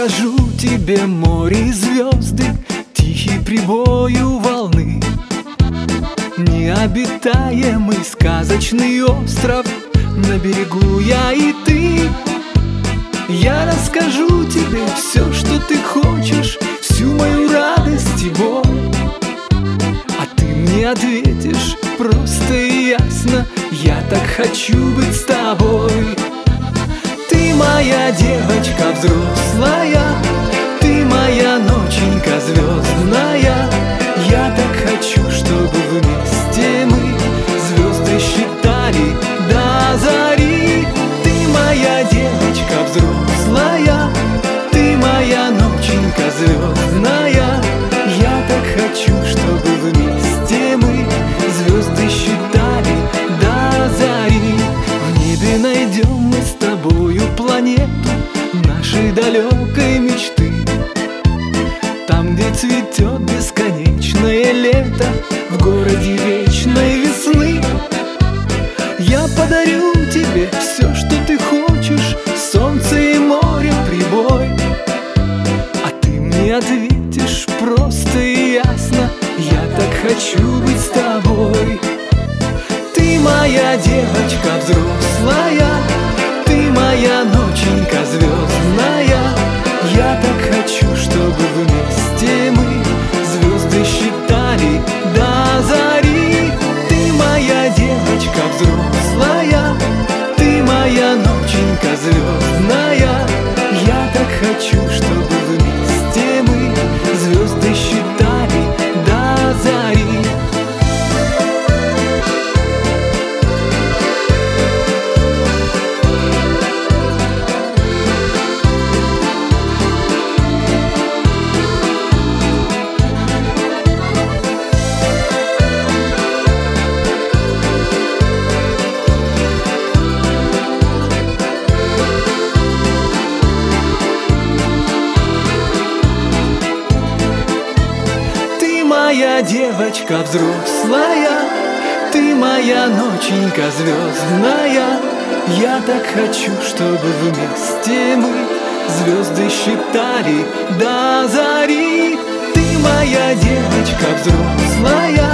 расскажу тебе, море и звезды, тихий прибой у волны, необитаемый сказочный остров, на берегу я и ты. Я расскажу тебе все, что ты хочешь, всю мою радость и боль, а ты мне ответишь просто и ясно: я так хочу быть с тобой. Ты моя девочка взрослая, ты моя ноченька звездная. Я так хочу, чтобы вместе мы звезды считали до зари. Ты моя девочка взрослая, ты моя ноченька звездная. Я так хочу, чтобы вместе мы звезды считали до зари. В небе найдем мы с тобою планету нашей далекой мечты, там, где цветет бесконечное лето, в городе вечной весны. Я подарю тебе все, что ты хочешь, солнце и море, прибой, а ты мне ответишь просто и ясно: я так хочу быть с тобой. Ты моя девочка взрослая, ты моя ноченька звездная. Я так хочу, чтобы вместе мы звезды считали до зари. Ты моя девочка взрослая, ты моя ноченька звездная. Я так хочу, чтобы вместе мы звезды считали до зари. Моя девочка взрослая, ты моя ноченька звездная. Я так хочу, чтобы вместе мы звезды считали до зари. Ты моя девочка взрослая,